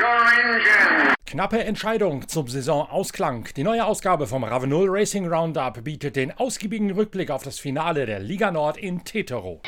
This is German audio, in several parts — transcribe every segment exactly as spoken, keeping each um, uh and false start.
your engine. Knappe Entscheidung zum Saisonausklang. Die neue Ausgabe vom Ravenol Racing Roundup bietet den ausgiebigen Rückblick auf das Finale der Liga Nord in Teterow.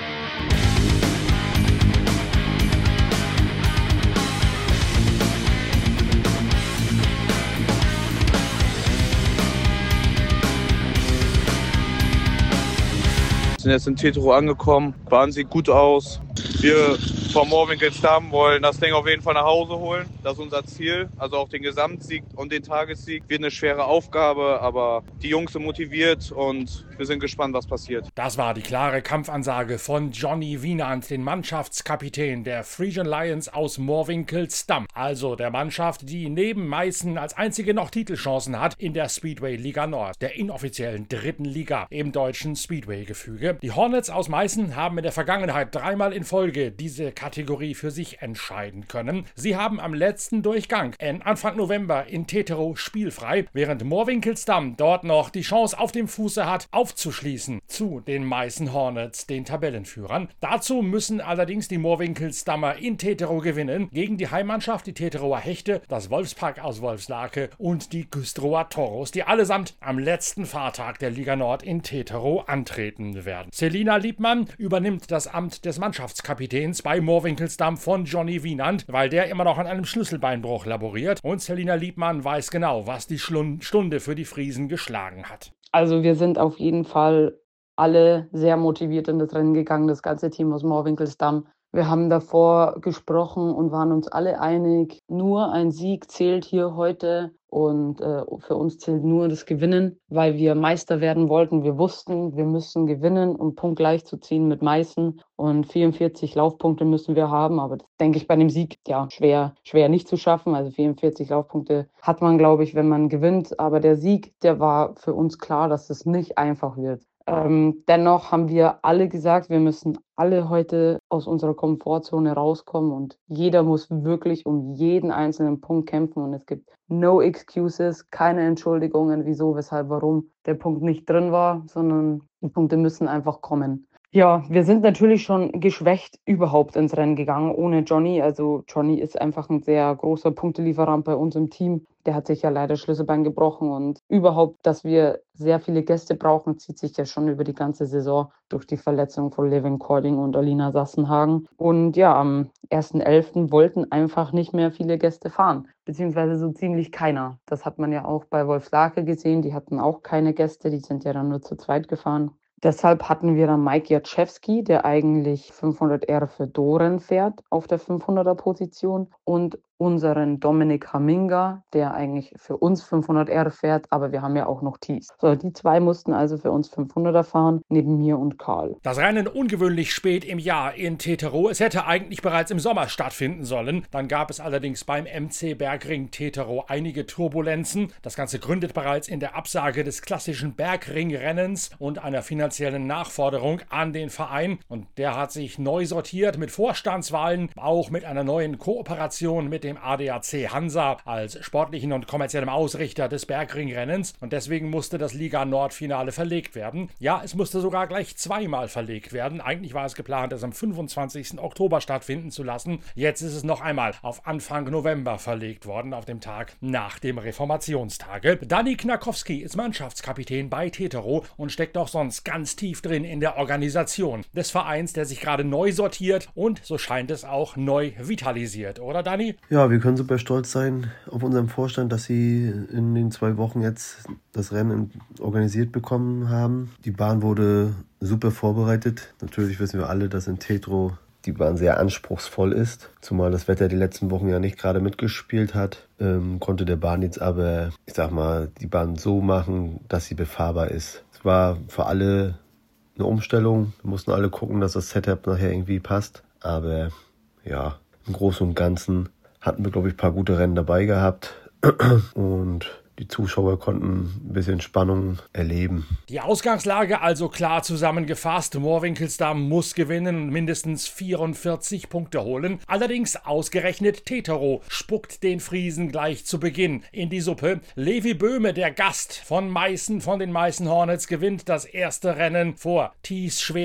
Wir sind jetzt in Teterow angekommen, Bahn sieht gut aus. Wir vom Moorwinkelsdamm wollen das Ding auf jeden Fall nach Hause holen. Das ist unser Ziel, also auch den Gesamtsieg und den Tagessieg. Wird eine schwere Aufgabe, aber die Jungs sind motiviert und wir sind gespannt, was passiert. Das war die klare Kampfansage von Johnny Wienand, den Mannschaftskapitän der Frisian Lions aus Moorwinkelsdamm. Also der Mannschaft, die neben Meißen als einzige noch Titelchancen hat in der Speedway Liga Nord, der inoffiziellen dritten Liga im deutschen Speedway-Gefüge. Die Hornets aus Meißen haben in der Vergangenheit dreimal in Folge diese Kategorie für sich entscheiden können. Sie haben am letzten Durchgang Anfang November in Teterow spielfrei, während Moorwinkelsdamm dort noch die Chance auf dem Fuße hat, aufzuschließen zu den Meißen Hornets, den Tabellenführern. Dazu müssen allerdings die Moorwinkelsdammer in Teterow gewinnen gegen die Heimmannschaft, die Teterower Hechte, das Wolfspack aus Wolfslake und die Güstrower Toros, die allesamt am letzten Fahrtag der Liga Nord in Teterow antreten werden. Selina Liebmann übernimmt das Amt des Mannschaftskapitäns bei Moorwinkelsdamm von Johnny Wienand, weil der immer noch an einem Schlüsselbeinbruch laboriert, und Selina Liebmann weiß genau, was die Stunde für die Friesen geschlagen hat. Also wir sind auf jeden Fall alle sehr motiviert in das Rennen gegangen, das ganze Team aus Moorwinkelsdamm. Wir haben davor gesprochen und waren uns alle einig, nur ein Sieg zählt hier heute und äh, für uns zählt nur das Gewinnen, weil wir Meister werden wollten. Wir wussten, wir müssen gewinnen, um punktgleich zu ziehen mit Meißen, und vierundvierzig Laufpunkte müssen wir haben, aber das denke ich bei dem Sieg ja schwer, schwer nicht zu schaffen. Also vierundvierzig Laufpunkte hat man, glaube ich, wenn man gewinnt, aber der Sieg, der war für uns klar, dass es nicht einfach wird. Ähm, dennoch haben wir alle gesagt, wir müssen alle heute aus unserer Komfortzone rauskommen und jeder muss wirklich um jeden einzelnen Punkt kämpfen und es gibt no excuses, keine Entschuldigungen, wieso, weshalb, warum der Punkt nicht drin war, sondern die Punkte müssen einfach kommen. Ja, wir sind natürlich schon geschwächt überhaupt ins Rennen gegangen ohne Johnny. Also Johnny ist einfach ein sehr großer Punktelieferant bei uns im Team. Der hat sich ja leider Schlüsselbein gebrochen und überhaupt, dass wir sehr viele Gäste brauchen, zieht sich ja schon über die ganze Saison durch die Verletzung von Levin Cording und Alina Sassenhagen. Und ja, am ersten elften wollten einfach nicht mehr viele Gäste fahren, beziehungsweise so ziemlich keiner. Das hat man ja auch bei Wolfslake gesehen, die hatten auch keine Gäste, die sind ja dann nur zu zweit gefahren. Deshalb hatten wir dann Mike Jaczewski, der eigentlich fünfhundert R für Doren fährt, auf der fünfhunderter Position, und unseren Dominik Haminga, der eigentlich für uns fünfhundert R fährt, aber wir haben ja auch noch Thies. So, die zwei mussten also für uns fünfhunderter fahren, neben mir und Karl. Das Rennen ungewöhnlich spät im Jahr in Teterow. Es hätte eigentlich bereits im Sommer stattfinden sollen. Dann gab es allerdings beim M C Bergring Teterow einige Turbulenzen. Das Ganze gründet bereits in der Absage des klassischen Bergringrennens und einer finanziellen Nachforderung an den Verein. Und der hat sich neu sortiert mit Vorstandswahlen, auch mit einer neuen Kooperation mit dem A D A C Hansa als sportlichen und kommerziellem Ausrichter des Bergringrennens, und deswegen musste das Liga Nord Finale verlegt werden. Ja, es musste sogar gleich zweimal verlegt werden. Eigentlich war es geplant, es am fünfundzwanzigsten Oktober stattfinden zu lassen. Jetzt ist es noch einmal auf Anfang November verlegt worden, auf dem Tag nach dem Reformationstage. Danny Knakowski ist Mannschaftskapitän bei Teterow und steckt auch sonst ganz tief drin in der Organisation des Vereins, der sich gerade neu sortiert und, so scheint es, auch neu vitalisiert, oder Danny? Ja, wir können super stolz sein auf unseren Vorstand, dass sie in den zwei Wochen jetzt das Rennen organisiert bekommen haben. Die Bahn wurde super vorbereitet. Natürlich wissen wir alle, dass in Teterow die Bahn sehr anspruchsvoll ist. Zumal das Wetter die letzten Wochen ja nicht gerade mitgespielt hat, ähm, konnte der Bahn jetzt aber, ich sag mal, die Bahn so machen, dass sie befahrbar ist. Es war für alle eine Umstellung. Wir mussten alle gucken, dass das Setup nachher irgendwie passt. Aber ja, im Großen und Ganzen hatten wir, glaube ich, ein paar gute Rennen dabei gehabt und die Zuschauer konnten ein bisschen Spannung erleben. Die Ausgangslage also klar zusammengefasst. Moorwinkelsdamm muss gewinnen und mindestens vierundvierzig Punkte holen. Allerdings ausgerechnet Teterow spuckt den Friesen gleich zu Beginn in die Suppe. Levi Böhme, der Gast von Meißen, von den Meißen Hornets, gewinnt das erste Rennen vor Thies Schwer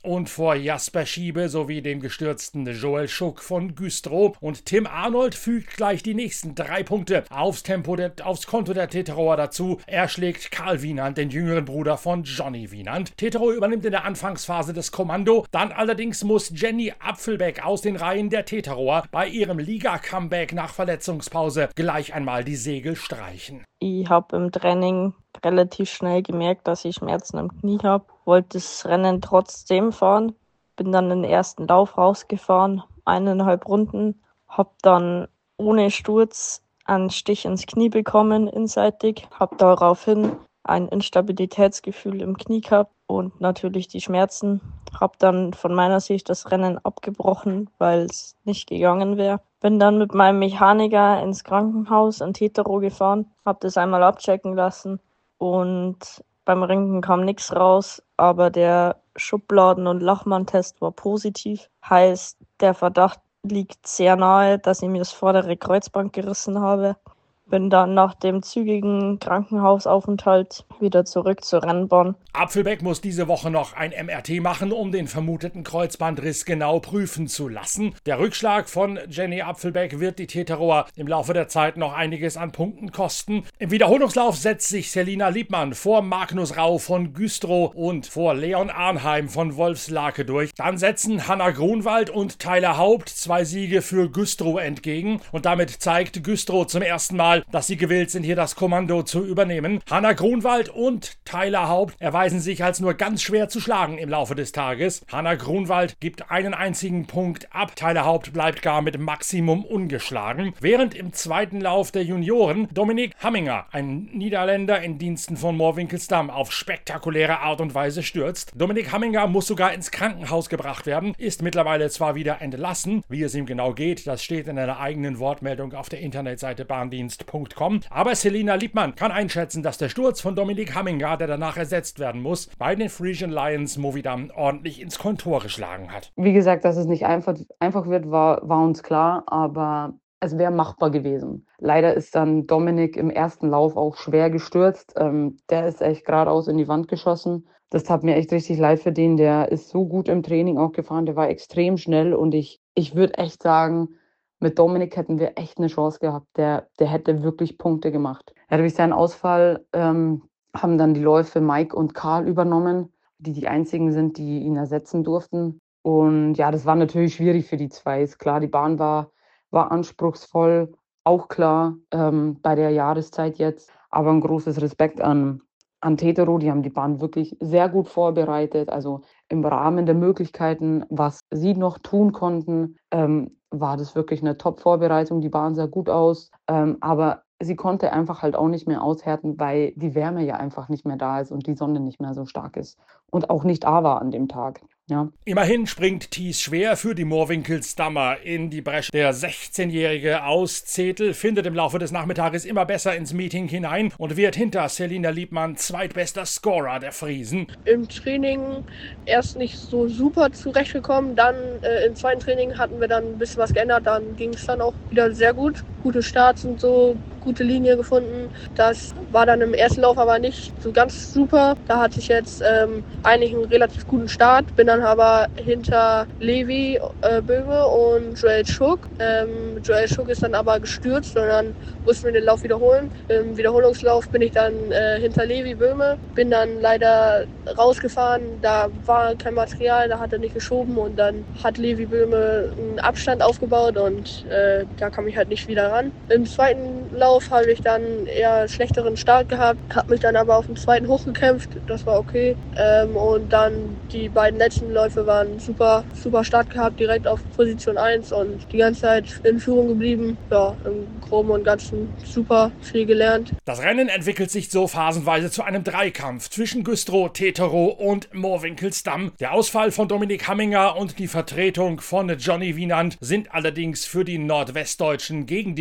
und vor Jasper Schiebe sowie dem gestürzten Joel Schuck von Güstrow. Und Tim Arnold fügt gleich die nächsten drei Punkte aufs, Tempo der, aufs Konto der Teterower dazu. Er schlägt Karl Wienand, den jüngeren Bruder von Johnny Wienand. Tetero übernimmt in der Anfangsphase das Kommando. Dann allerdings muss Jenny Apfelbeck aus den Reihen der Teterower bei ihrem Liga-Comeback nach Verletzungspause gleich einmal die Segel streichen. Ich habe im Training relativ schnell gemerkt, dass ich Schmerzen im Knie habe. Wollte das Rennen trotzdem fahren. Bin dann den ersten Lauf rausgefahren, eineinhalb Runden. Habe dann ohne Sturz einen Stich ins Knie bekommen, inseitig. Habe daraufhin ein Instabilitätsgefühl im Knie gehabt und natürlich die Schmerzen. Habe dann von meiner Sicht das Rennen abgebrochen, weil es nicht gegangen wäre. Bin dann mit meinem Mechaniker ins Krankenhaus in Tetero gefahren, habe das einmal abchecken lassen und beim Röntgen kam nichts raus, aber der Schubladen- und Lachmann-Test war positiv. Heißt, der Verdacht liegt sehr nahe, dass ich mir das vordere Kreuzband gerissen habe. Bin dann nach dem zügigen Krankenhausaufenthalt wieder zurück zur Rennbahn. Apfelbeck muss diese Woche noch ein M R T machen, um den vermuteten Kreuzbandriss genau prüfen zu lassen. Der Rückschlag von Jenny Apfelbeck wird die Teterower im Laufe der Zeit noch einiges an Punkten kosten. Im Wiederholungslauf setzt sich Selina Liebmann vor Magnus Rau von Güstrow und vor Leon Arnheim von Wolfslake durch. Dann setzen Hanna Grunwald und Tyler Haupt zwei Siege für Güstrow entgegen und damit zeigt Güstrow zum ersten Mal, dass sie gewillt sind, hier das Kommando zu übernehmen. Hanna Grunwald und Tyler Haupt erweisen sich als nur ganz schwer zu schlagen im Laufe des Tages. Hanna Grunwald gibt einen einzigen Punkt ab. Tyler Haupt bleibt gar mit Maximum ungeschlagen. Während im zweiten Lauf der Junioren Dominik Hamminger, ein Niederländer in Diensten von Moorwinkelsdam, auf spektakuläre Art und Weise stürzt. Dominik Hamminger muss sogar ins Krankenhaus gebracht werden, ist mittlerweile zwar wieder entlassen. Wie es ihm genau geht, das steht in einer eigenen Wortmeldung auf der Internetseite bahndienst punkt com. Aber Selina Liebmann kann einschätzen, dass der Sturz von Dominik Hamminger, der danach ersetzt werden muss, bei den Frisian Lions Movidam ordentlich ins Kontor geschlagen hat. Wie gesagt, dass es nicht einfach, einfach wird, war, war uns klar, aber es wäre machbar gewesen. Leider ist dann Dominik im ersten Lauf auch schwer gestürzt. Ähm, der ist echt geradeaus in die Wand geschossen. Das tat mir echt richtig leid für den. Der ist so gut im Training auch gefahren. Der war extrem schnell und ich, ich würde echt sagen, mit Dominik hätten wir echt eine Chance gehabt. Der, der hätte wirklich Punkte gemacht. Ja, durch seinen Ausfall ähm, haben dann die Läufe Mike und Karl übernommen, die die einzigen sind, die ihn ersetzen durften. Und ja, das war natürlich schwierig für die zwei. Ist klar, die Bahn war, war anspruchsvoll, auch klar ähm, bei der Jahreszeit jetzt. Aber ein großes Respekt an, an Tetero. Die haben die Bahn wirklich sehr gut vorbereitet. Also im Rahmen der Möglichkeiten, was sie noch tun konnten, ähm, war das wirklich eine Top-Vorbereitung. Die Bahn sah gut aus, ähm, aber sie konnte einfach halt auch nicht mehr aushärten, weil die Wärme ja einfach nicht mehr da ist und die Sonne nicht mehr so stark ist und auch nicht da war an dem Tag. Ja. Immerhin springt Thies Schwer für die Moorwinkelsdammer in die Bresche. Der sechzehnjährige aus Zetel findet im Laufe des Nachmittages immer besser ins Meeting hinein und wird hinter Selina Liebmann zweitbester Scorer der Friesen. Im Training erst nicht so super zurechtgekommen, dann äh, im zweiten Training hatten wir dann ein bisschen was geändert, dann ging es dann auch wieder sehr gut. Gute Starts und so, gute Linie gefunden. Das war dann im ersten Lauf aber nicht so ganz super. Da hatte ich jetzt ähm, eigentlich einen relativ guten Start, bin dann aber hinter Levi äh, Böhme und Joel Schuck. Ähm, Joel Schuck ist dann aber gestürzt und dann mussten wir den Lauf wiederholen. Im Wiederholungslauf bin ich dann äh, hinter Levi Böhme, bin dann leider rausgefahren, da war kein Material, da hat er nicht geschoben und dann hat Levi Böhme einen Abstand aufgebaut und äh, da kam ich halt nicht wieder ran. Im zweiten Lauf habe ich dann eher einen schlechteren Start gehabt, habe mich dann aber auf den zweiten hochgekämpft, das war okay. Ähm, und dann die beiden letzten Läufe waren super, super Start gehabt, direkt auf Position eins und die ganze Zeit in Führung geblieben. Ja, im Groben und Ganzen super viel gelernt. Das Rennen entwickelt sich so phasenweise zu einem Dreikampf zwischen Güstrow, Tetero und Moorwinkelsdam. Der Ausfall von Dominik Hamminger und die Vertretung von Johnny Wienand sind allerdings für die Nordwestdeutschen gegen die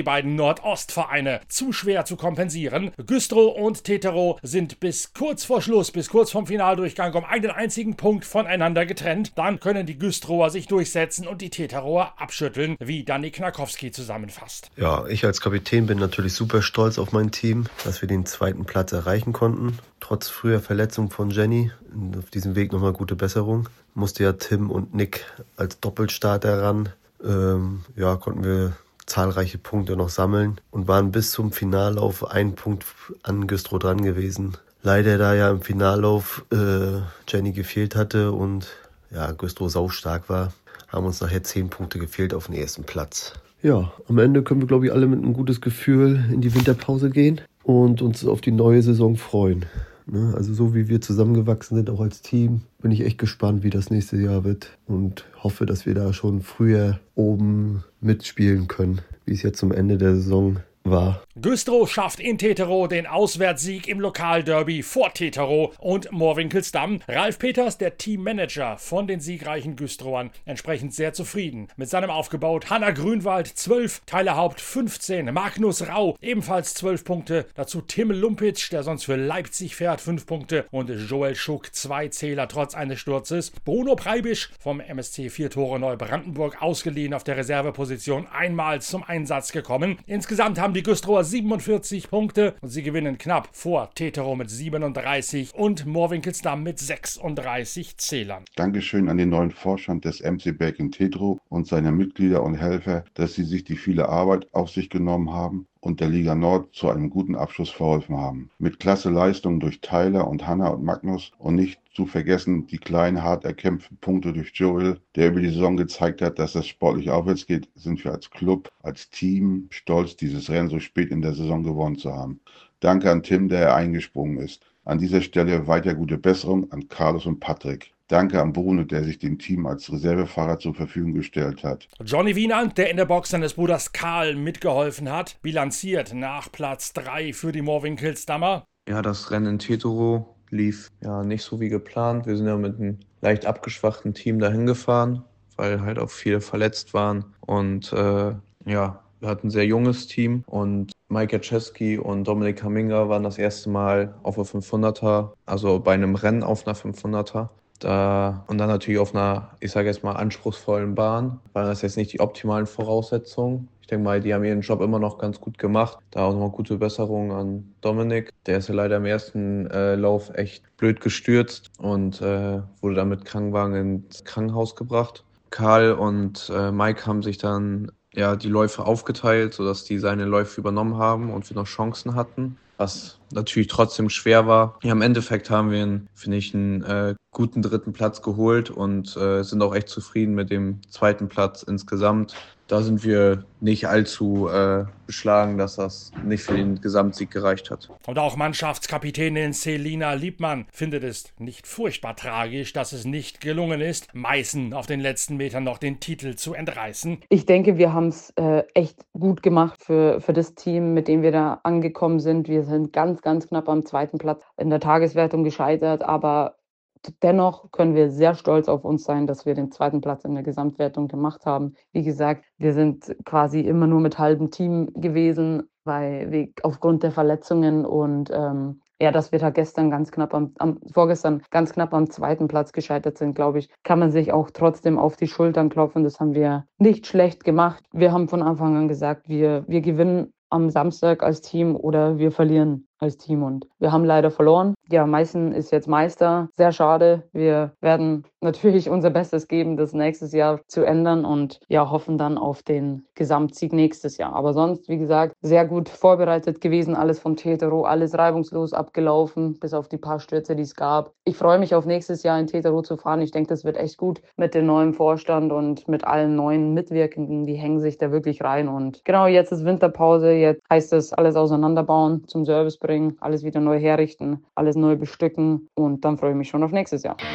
die beiden Nordostvereine. Zu schwer zu kompensieren. Güstrow und Tetero sind bis kurz vor Schluss, bis kurz vorm Finaldurchgang um einen einzigen Punkt voneinander getrennt. Dann können die Güstrower sich durchsetzen und die Teterower abschütteln, wie Danny Knakowski zusammenfasst. Ja, ich als Kapitän bin natürlich super stolz auf mein Team, dass wir den zweiten Platz erreichen konnten. Trotz früher Verletzung von Jenny. Auf diesem Weg nochmal gute Besserung. Musste ja Tim und Nick als Doppelstarter ran. Ähm, ja, konnten wir zahlreiche Punkte noch sammeln und waren bis zum Finallauf einen Punkt an Güstrow dran gewesen. Leider, da ja im Finallauf äh, Jenny gefehlt hatte und ja, Güstrow saustark war, haben uns nachher zehn Punkte gefehlt auf den ersten Platz. Ja, am Ende können wir, glaube ich, alle mit einem gutes Gefühl in die Winterpause gehen und uns auf die neue Saison freuen. Ne? Also so wie wir zusammengewachsen sind, auch als Team, bin ich echt gespannt, wie das nächste Jahr wird und hoffe, dass wir da schon früher oben mitspielen können, wie es jetzt zum Ende der Saison war. Güstrow schafft in Tetero den Auswärtssieg im Lokalderby vor Tetero und Moorwinkelsdamm. Ralf Peters, der Teammanager von den siegreichen Güstrowern, entsprechend sehr zufrieden mit seinem Aufgebot. Hanna Grünwald zwölf, Tyler Haupt fünfzehn, Magnus Rau ebenfalls zwölf Punkte, dazu Tim Lumpitsch, der sonst für Leipzig fährt, fünf Punkte und Joel Schuck zwei Zähler trotz eines Sturzes. Bruno Preibisch vom M S C vier Tore Neubrandenburg ausgeliehen auf der Reserveposition einmal zum Einsatz gekommen. Insgesamt haben die Güstrower siebenundvierzig Punkte und sie gewinnen knapp vor Tetero mit siebenunddreißig und Moorwinkelsdamm mit sechsunddreißig Zählern. Dankeschön an den neuen Vorstand des M C Berg in Tetero und seine Mitglieder und Helfer, dass sie sich die viele Arbeit auf sich genommen haben und der Liga Nord zu einem guten Abschluss verholfen haben. Mit klasse Leistungen durch Tyler und Hanna und Magnus und nicht zu vergessen die kleinen, hart erkämpften Punkte durch Joel, der über die Saison gezeigt hat, dass es sportlich aufwärts geht, sind wir als Club, als Team stolz, dieses Rennen so spät in der Saison gewonnen zu haben. Danke an Tim, der eingesprungen ist. An dieser Stelle weiter gute Besserung an Carlos und Patrick. Danke an Bruno, der sich dem Team als Reservefahrer zur Verfügung gestellt hat. Johnny Wienand, der in der Box seines Bruders Karl mitgeholfen hat, bilanziert nach Platz drei für die Moorwinkelsdammer. Ja, das Rennen in Tetero lief ja nicht so wie geplant. Wir sind ja mit einem leicht abgeschwachten Team dahin gefahren, weil halt auch viele verletzt waren. Und äh, ja, wir hatten ein sehr junges Team und Mike Jaczewski und Dominik Kaminga waren das erste Mal auf der fünfhunderter, also bei einem Rennen auf einer fünfhunderter. Da, und dann natürlich auf einer, ich sage jetzt mal, anspruchsvollen Bahn, waren das jetzt nicht die optimalen Voraussetzungen. Ich denke mal, die haben ihren Job immer noch ganz gut gemacht. Da auch nochmal gute Besserung an Dominik. Der ist ja leider im ersten äh, Lauf echt blöd gestürzt und äh, wurde dann mit Krankenwagen ins Krankenhaus gebracht. Karl und äh, Mike haben sich dann ja die Läufe aufgeteilt, sodass die seine Läufe übernommen haben und wir noch Chancen hatten, was natürlich trotzdem schwer war. Ja, im Endeffekt haben wir, einen, finde ich, einen äh, guten dritten Platz geholt und äh, sind auch echt zufrieden mit dem zweiten Platz insgesamt. Da sind wir nicht allzu äh, beschlagen, dass das nicht für den Gesamtsieg gereicht hat. Und auch Mannschaftskapitänin Selina Liebmann findet es nicht furchtbar tragisch, dass es nicht gelungen ist, Meißen auf den letzten Metern noch den Titel zu entreißen. Ich denke, wir haben es äh, echt gut gemacht für, für das Team, mit dem wir da angekommen sind. Wir sind ganz, ganz knapp am zweiten Platz in der Tageswertung gescheitert, aber dennoch können wir sehr stolz auf uns sein, dass wir den zweiten Platz in der Gesamtwertung gemacht haben. Wie gesagt, wir sind quasi immer nur mit halbem Team gewesen, weil wir aufgrund der Verletzungen und ähm, ja, dass wir da gestern ganz knapp am, am vorgestern ganz knapp am zweiten Platz gescheitert sind, glaube ich, kann man sich auch trotzdem auf die Schultern klopfen. Das haben wir nicht schlecht gemacht. Wir haben von Anfang an gesagt, wir, wir gewinnen am Samstag als Team oder wir verlieren als Team und wir haben leider verloren. Ja, Meißen ist jetzt Meister. Sehr schade. Wir werden natürlich unser Bestes geben, das nächstes Jahr zu ändern und ja, hoffen dann auf den Gesamtsieg nächstes Jahr. Aber sonst, wie gesagt, sehr gut vorbereitet gewesen. Alles von Tetero, alles reibungslos abgelaufen, bis auf die paar Stürze, die es gab. Ich freue mich auf nächstes Jahr in Tetero zu fahren. Ich denke, das wird echt gut mit dem neuen Vorstand und mit allen neuen Mitwirkenden. Die hängen sich da wirklich rein und genau, jetzt ist Winterpause. Jetzt heißt es alles auseinanderbauen, zum Service bringen, alles wieder neu herrichten, alles neu bestücken und dann freue ich mich schon auf nächstes Jahr.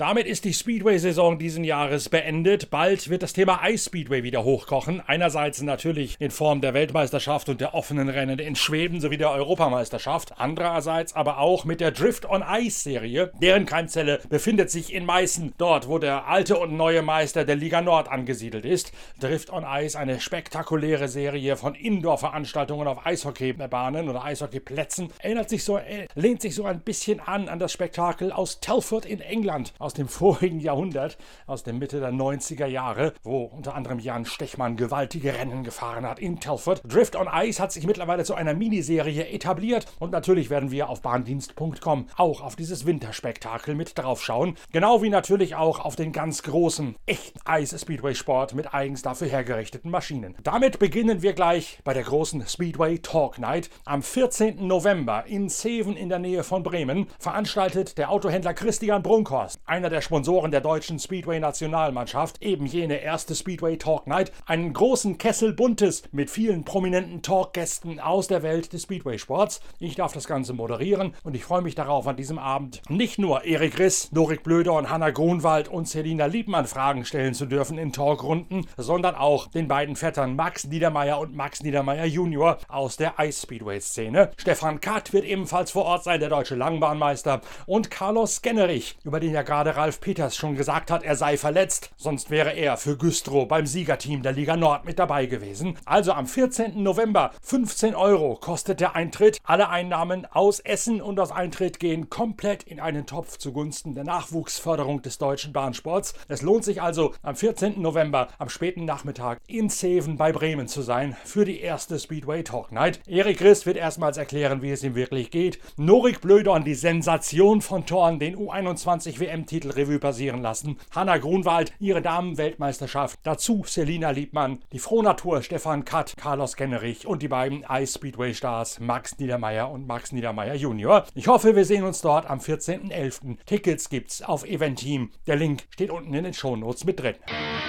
Damit ist die Speedway-Saison diesen Jahres beendet. Bald wird das Thema Eisspeedway wieder hochkochen. Einerseits natürlich in Form der Weltmeisterschaft und der offenen Rennen in Schweden sowie der Europameisterschaft. Andererseits aber auch mit der Drift on Ice-Serie. Deren Keimzelle befindet sich in Meißen, dort wo der alte und neue Meister der Liga Nord angesiedelt ist. Drift on Ice, eine spektakuläre Serie von Indoor-Veranstaltungen auf Eishockeybahnen oder Eishockeyplätzen. Erinnert sich so, äh, lehnt sich so ein bisschen an an das Spektakel aus Telford in England aus dem vorigen Jahrhundert, aus der Mitte der neunziger Jahre, wo unter anderem Jan Stechmann gewaltige Rennen gefahren hat in Telford. Drift on Ice hat sich mittlerweile zu einer Miniserie etabliert und natürlich werden wir auf bahndienst punkt com auch auf dieses Winterspektakel mit draufschauen. Genau wie natürlich auch auf den ganz großen, echten Eis-Speedway-Sport mit eigens dafür hergerichteten Maschinen. Damit beginnen wir gleich bei der großen Speedway Talk Night. Am vierzehnten November in Seven in der Nähe von Bremen veranstaltet der Autohändler Christian Brunkhorst, einer der Sponsoren der deutschen Speedway-Nationalmannschaft, eben jene erste Speedway Talk Night, einen großen Kessel Buntes mit vielen prominenten Talkgästen aus der Welt des Speedway-Sports. Ich darf das Ganze moderieren und ich freue mich darauf, an diesem Abend nicht nur Erik Riss, Norik Blöder und Hanna Grunwald und Selina Liebmann Fragen stellen zu dürfen in Talkrunden, sondern auch den beiden Vettern Max Niedermeyer und Max Niedermeyer Junior aus der Eis-Speedway-Szene. Stefan Katt wird ebenfalls vor Ort sein, der deutsche Langbahnmeister, und Carlos Skennerich, über den ja gerade Ralf Peters schon gesagt hat, er sei verletzt, sonst wäre er für Güstrow beim Siegerteam der Liga Nord mit dabei gewesen. Also am vierzehnten November, fünfzehn Euro kostet der Eintritt. Alle Einnahmen aus Essen und aus Eintritt gehen komplett in einen Topf zugunsten der Nachwuchsförderung des deutschen Bahnsports. Es lohnt sich also am vierzehnten November am späten Nachmittag in Seven bei Bremen zu sein für die erste Speedway Talk Night. Erik Riss wird erstmals erklären, wie es ihm wirklich geht. Norik Blödorn, die Sensation von Thorn, den U einundzwanzig W M-Titel Revue passieren lassen. Hanna Grunwald, ihre Damen-Weltmeisterschaft. Dazu Selina Liebmann, die Frohnatur Stefan Katt, Carlos Kennerich und die beiden Eis-Speedway-Stars Max Niedermeyer und Max Niedermeyer Junior. Ich hoffe, wir sehen uns dort am vierzehnten elften Tickets gibt's auf Eventeam. Der Link steht unten in den Shownotes mit drin.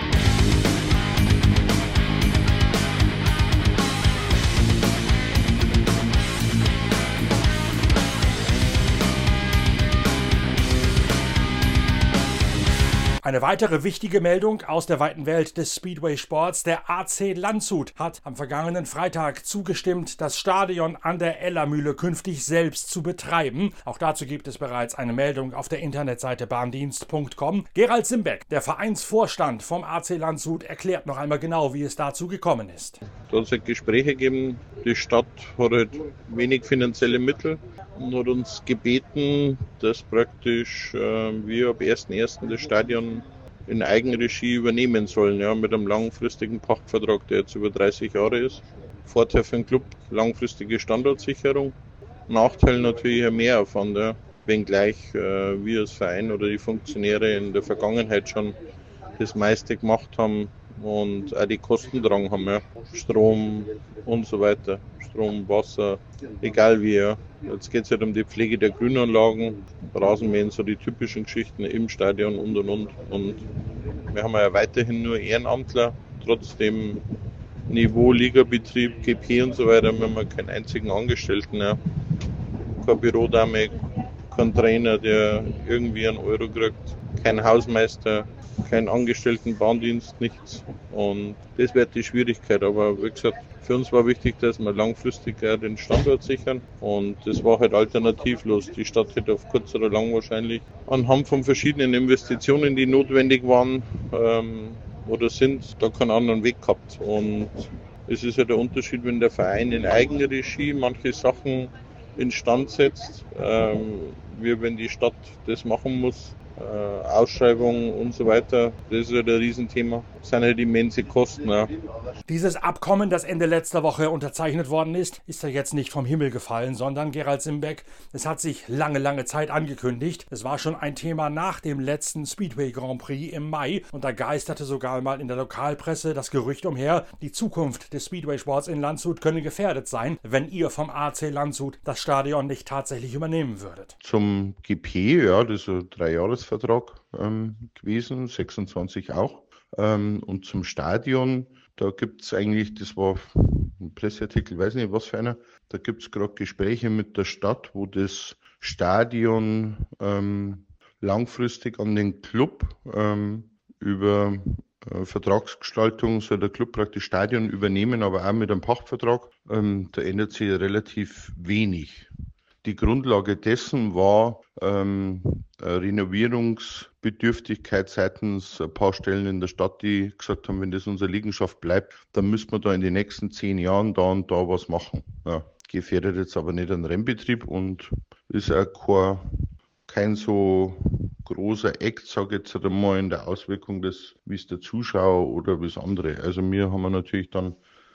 Eine weitere wichtige Meldung aus der weiten Welt des Speedway-Sports. Der A C Landshut hat am vergangenen Freitag zugestimmt, das Stadion an der Ellermühle künftig selbst zu betreiben. Auch dazu gibt es bereits eine Meldung auf der Internetseite bahndienst punkt com. Gerald Simbeck, der Vereinsvorstand vom A C Landshut, erklärt noch einmal genau, wie es dazu gekommen ist. Da hat es Gespräche gegeben. Die Stadt hat halt wenig finanzielle Mittel und hat uns gebeten, dass praktisch äh, wir ab ersten ersten das Stadion in Eigenregie übernehmen sollen, ja, mit einem langfristigen Pachtvertrag, der jetzt über dreißig Jahre ist. Vorteil für den Club, langfristige Standortsicherung. Nachteil natürlich ein Mehraufwand, ja, wenngleich äh, wir als Verein oder die Funktionäre in der Vergangenheit schon das meiste gemacht haben und auch die Kosten dran haben, ja. Strom und so weiter, Strom, Wasser, egal wie, ja. Jetzt geht es halt um die Pflege der Grünanlagen, Rasenmähen, so die typischen Geschichten im Stadion und und und. Und wir haben ja weiterhin nur Ehrenamtler, trotzdem Niveau, Ligabetrieb, G P und so weiter, wir haben ja keinen einzigen Angestellten, ja. Keine Bürodame, kein Trainer, der irgendwie einen Euro kriegt, kein Hausmeister, kein Angestelltenbahndienst, nichts. Und das wird die Schwierigkeit. Aber wie gesagt, für uns war wichtig, dass wir langfristig den Standort sichern. Und das war halt alternativlos. Die Stadt hätte auf kurz oder lang wahrscheinlich anhand von verschiedenen Investitionen, die notwendig waren ähm, oder sind, da keinen anderen Weg gehabt. Und es ist ja der Unterschied, wenn der Verein in Eigenregie manche Sachen instand setzt, ähm, wie wenn die Stadt das machen muss. Äh, Ausschreibungen und so weiter, das ist ja ein Riesenthema. Das sind halt immense Kosten. Ja. Dieses Abkommen, das Ende letzter Woche unterzeichnet worden ist, ist ja jetzt nicht vom Himmel gefallen, sondern, Gerald Simbeck, es hat sich lange, lange Zeit angekündigt. Es war schon ein Thema nach dem letzten Speedway Grand Prix im Mai und da geisterte sogar mal in der Lokalpresse das Gerücht umher, die Zukunft des Speedway-Sports in Landshut könne gefährdet sein, wenn ihr vom A C Landshut das Stadion nicht tatsächlich übernehmen würdet. Zum G P, ja, das ist ein Dreijahresvertrag ähm, gewesen, sechsundzwanzig auch. Ähm, und zum Stadion, da gibt es eigentlich, das war ein Presseartikel, weiß nicht was für einer, da gibt es gerade Gespräche mit der Stadt, wo das Stadion ähm, langfristig an den Club. Ähm, über äh, Vertragsgestaltung soll der Club praktisch Stadion übernehmen, aber auch mit einem Pachtvertrag. Ähm, da ändert sich relativ wenig. Die Grundlage dessen war ähm, Renovierungsbedürftigkeit seitens ein paar Stellen in der Stadt, die gesagt haben, wenn das unsere Liegenschaft bleibt, dann müssen wir da in den nächsten zehn Jahren da und da was machen. Ja, gefährdet jetzt aber nicht einen Rennbetrieb und ist auch kein, kein so großer Act, sage ich jetzt einmal, in der Auswirkung des, wie es der Zuschauer oder wie es andere. Also wir haben natürlich dann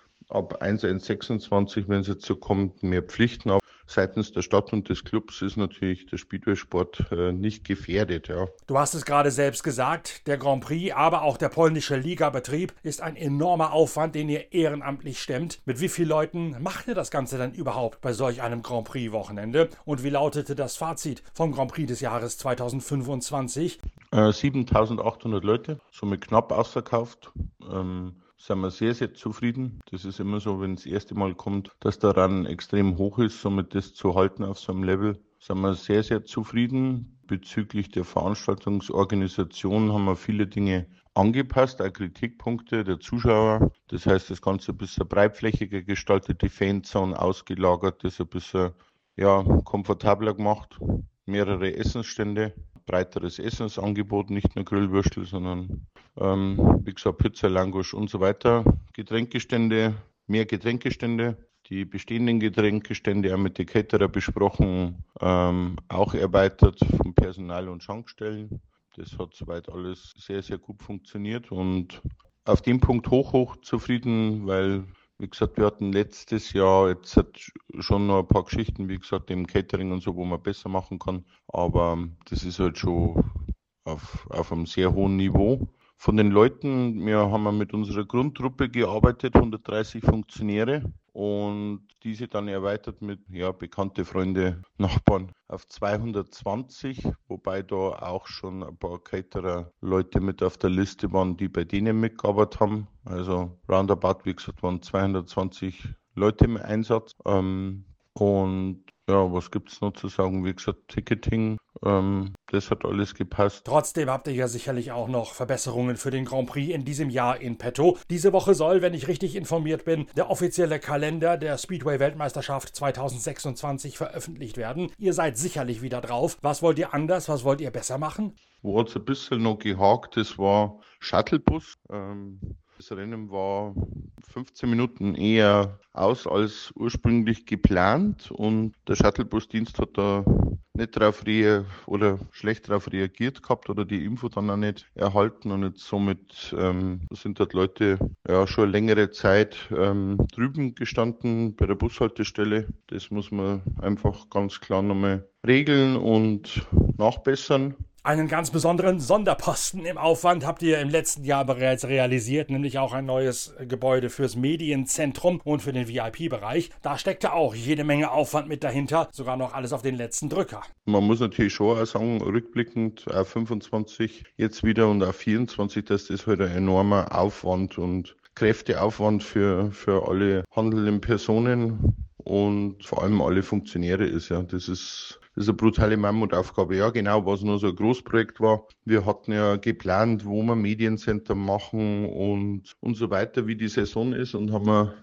ab eins eins sechsundzwanzig, wenn es jetzt so kommt, mehr Pflichten. Aber seitens der Stadt und des Clubs ist natürlich der Speedway-Sport äh, nicht gefährdet. Ja. Du hast es gerade selbst gesagt, der Grand Prix, aber auch der polnische Ligabetrieb ist ein enormer Aufwand, den ihr ehrenamtlich stemmt. Mit wie vielen Leuten macht ihr das Ganze denn überhaupt bei solch einem Grand Prix-Wochenende? Und wie lautete das Fazit vom Grand Prix des Jahres zweitausendfünfundzwanzig? Äh, siebentausendachthundert Leute, somit knapp ausverkauft. Ähm, sind wir sehr, sehr zufrieden. Das ist immer so, wenn das erste Mal kommt, dass der Run extrem hoch ist, somit das zu halten auf so einem Level, sind wir sehr, sehr zufrieden. Bezüglich der Veranstaltungsorganisation haben wir viele Dinge angepasst, auch Kritikpunkte der Zuschauer. Das heißt, das Ganze ein bisschen breitflächiger gestaltet, die Fanzone ausgelagert, das ein bisschen ja, komfortabler gemacht, mehrere Essensstände, breiteres Essensangebot, nicht nur Grillwürstel, sondern ähm, wie gesagt Pizza, Langosch und so weiter. Getränkestände, mehr Getränkestände, die bestehenden Getränkestände auch mit den Caterer besprochen, ähm, auch erweitert vom Personal und Schankstellen. Das hat soweit alles sehr, sehr gut funktioniert und auf dem Punkt hoch, hoch zufrieden, weil wie gesagt, wir hatten letztes Jahr jetzt schon noch ein paar Geschichten, wie gesagt, im Catering und so, wo man besser machen kann. Aber das ist halt schon auf, auf einem sehr hohen Niveau. Von den Leuten, wir haben mit unserer Grundtruppe gearbeitet, hundertdreißig Funktionäre und diese dann erweitert mit ja, bekannte Freunde, Nachbarn auf zweihundertzwanzig, wobei da auch schon ein paar Caterer-Leute mit auf der Liste waren, die bei denen mitgearbeitet haben. Also roundabout, wie gesagt, waren zweihundertzwanzig Leute im Einsatz. Ähm, und ja, was gibt es noch zu sagen? Wie gesagt, Ticketing, ähm, das hat alles gepasst. Trotzdem habt ihr ja sicherlich auch noch Verbesserungen für den Grand Prix in diesem Jahr in petto. Diese Woche soll, wenn ich richtig informiert bin, der offizielle Kalender der Speedway-Weltmeisterschaft zweitausendsechsundzwanzig veröffentlicht werden. Ihr seid sicherlich wieder drauf. Was wollt ihr anders, was wollt ihr besser machen? Wo hat es ein bisschen noch gehakt, das war Shuttlebus. Ähm, Das Rennen war fünfzehn Minuten eher aus als ursprünglich geplant und der Shuttlebus-Dienst hat da nicht drauf reagiert oder schlecht darauf reagiert gehabt oder die Info dann auch nicht erhalten und jetzt somit ähm, sind dort Leute ja schon längere Zeit ähm, drüben gestanden bei der Bushaltestelle. Das muss man einfach ganz klar nochmal regeln und nachbessern. Einen ganz besonderen Sonderposten im Aufwand habt ihr im letzten Jahr bereits realisiert, nämlich auch ein neues Gebäude fürs Medienzentrum und für den V I P-Bereich. Da steckte auch jede Menge Aufwand mit dahinter, sogar noch alles auf den letzten Drücker. Man muss natürlich schon auch sagen, rückblickend auf fünfundzwanzig jetzt wieder und auf vierundzwanzig, dass das halt ein enormer Aufwand und Kräfteaufwand für, für alle handelnden Personen und vor allem alle Funktionäre ist. Ja, das ist Das ist eine brutale Mammutaufgabe. Ja, genau, was nur so ein Großprojekt war. Wir hatten ja geplant, wo wir Mediencenter machen und, und so weiter, wie die Saison ist und haben wir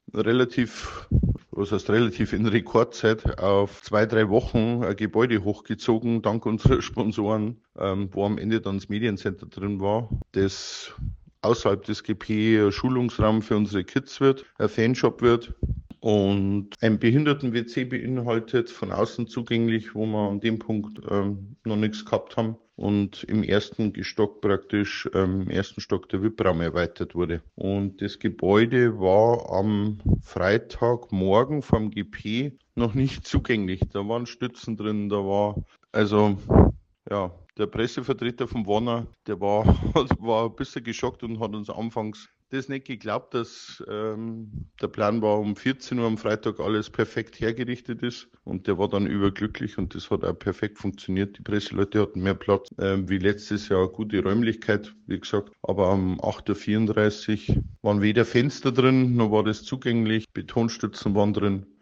relativ, was heißt relativ in Rekordzeit auf zwei, drei Wochen ein Gebäude hochgezogen, dank unserer Sponsoren, ähm, wo am Ende dann das Mediencenter drin war, das außerhalb des G P ein Schulungsraum für unsere Kids wird, ein Fanshop wird. Und ein Behinderten-W C beinhaltet, von außen zugänglich, wo wir an dem Punkt ähm, noch nichts gehabt haben. Und im ersten Stock praktisch, ähm, im ersten Stock der V I P-Raum erweitert wurde. Und das Gebäude war am Freitagmorgen vom G P noch nicht zugänglich. Da waren Stützen drin, da war, also, ja, der Pressevertreter von Warner, der war, war ein bisschen geschockt und hat uns anfangs das nicht geglaubt, dass ähm, der Plan war, um vierzehn Uhr am Freitag alles perfekt hergerichtet ist. Und der war dann überglücklich und das hat auch perfekt funktioniert. Die Presseleute hatten mehr Platz, ähm, wie letztes Jahr, gute Räumlichkeit, wie gesagt. Aber um acht Uhr vierunddreißig waren weder Fenster drin, noch war das zugänglich. Betonstützen waren drin.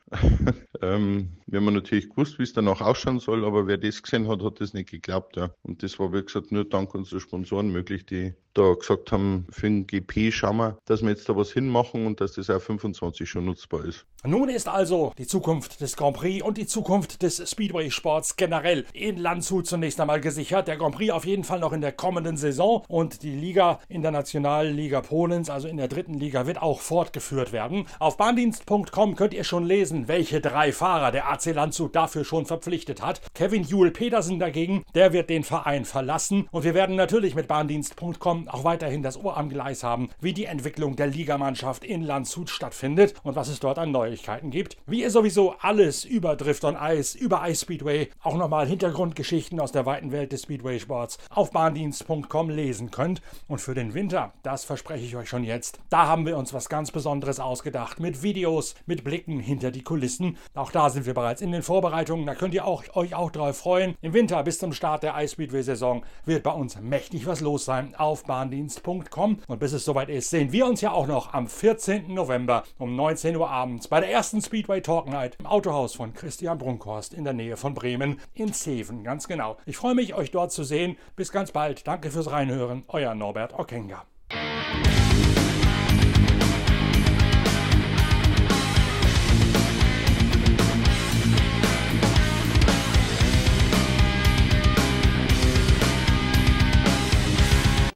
ähm, wir haben natürlich gewusst, wie es danach ausschauen soll, aber wer das gesehen hat, hat das nicht geglaubt. Ja. Und das war, wie gesagt, nur dank unserer Sponsoren möglich, die da gesagt haben, für den G P schauen wir, dass wir jetzt da was hinmachen und dass das auch fünfundzwanzig schon nutzbar ist. Nun ist also die Zukunft des Grand Prix und die Zukunft des Speedway-Sports generell in Landshut zunächst einmal gesichert. Der Grand Prix auf jeden Fall noch in der kommenden Saison und die Liga in der Nationalliga Polens, also in der dritten Liga, wird auch fortgeführt werden. Auf bahndienst punkt com könnt ihr schon lesen, welche drei Fahrer der A C Landshut dafür schon verpflichtet hat. Kevin Juhl Petersen dagegen, der wird den Verein verlassen und wir werden natürlich mit bahndienst punkt com auch weiterhin das Ohr am Gleis haben, wie die Entwicklung der Ligamannschaft in Landshut stattfindet und was es dort an Neuigkeiten gibt. Wie ihr sowieso alles über Drift on Ice, über Ice Speedway, auch nochmal Hintergrundgeschichten aus der weiten Welt des Speedway-Sports auf bahndienst punkt com lesen könnt. Und für den Winter, das verspreche ich euch schon jetzt, da haben wir uns was ganz Besonderes ausgedacht mit Videos, mit Blicken hinter die Kulissen. Auch da sind wir bereits in den Vorbereitungen, da könnt ihr auch, euch auch drauf freuen. Im Winter bis zum Start der Ice Speedway-Saison wird bei uns mächtig was los sein auf bahndienst punkt com. Und bis es soweit ist, sehen wir uns ja auch noch am vierzehnten November um neunzehn Uhr abends bei der ersten Speedway Talk Night im Autohaus von Christian Brunkhorst in der Nähe von Bremen in Zeven, ganz genau. Ich freue mich, euch dort zu sehen. Bis ganz bald. Danke fürs Reinhören. Euer Norbert Okenga.